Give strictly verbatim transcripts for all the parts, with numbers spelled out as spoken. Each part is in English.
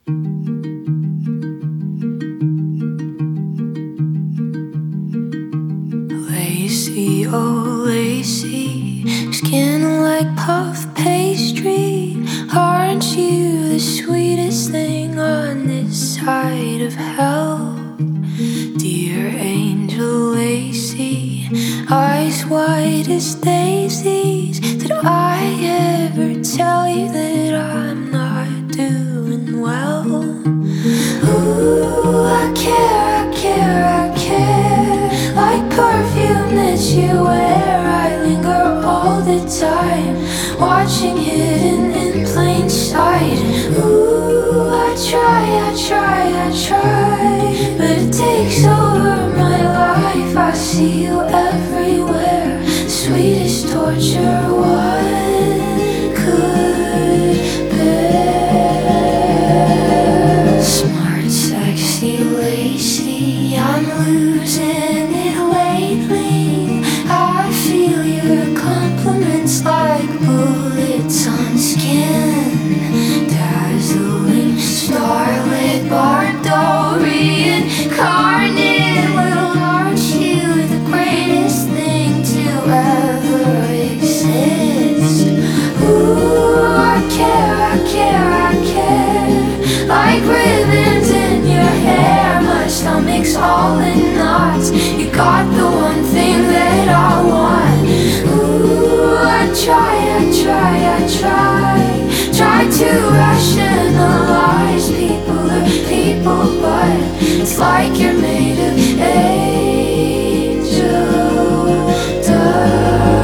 Lacy, oh lacy, skin like puff pastry. Aren't you the sweetest thing on this side of hell? Dear angel Lacy, eyes white as daisies. Did I ever tell you that I'm not doing well? Ooh, I care, I care, I care. Like perfume that you wear, I linger all the time, watching hidden in plain sight. Ooh, I try, I try, I try, but it takes over my life. I see you everywhere, sweetest torture one could bear. Smart, sexy, lacy, I'm losing it lately. I feel your compliments like bullets on skin. Dazzling, starlit, Bardorian, incarnate. Well, aren't you the greatest thing to ever exist? Ooh, I care, I care, I care. Like ribbons in your hair, my stomach's all in knots. You got the one thing that I want. Ooh, I try, I try, I try, try to rationalize people are people, but it's like you're made of angel dust.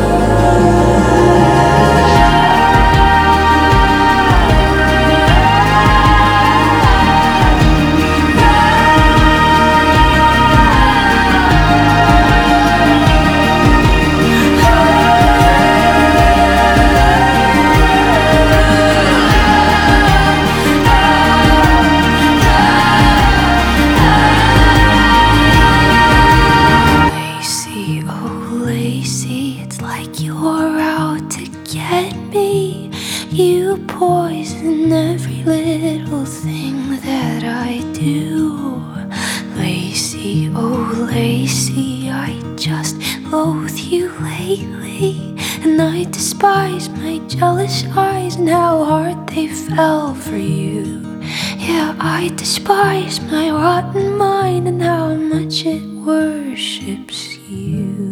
Lacy, oh lacy, it's like you're out to get me. You poison every little thing that I do. Lacy, oh lacy, I just loathe you lately. And I despise my jealous eyes and how hard they fell for you. Yeah, I despise my rotten mind and how much it worships you.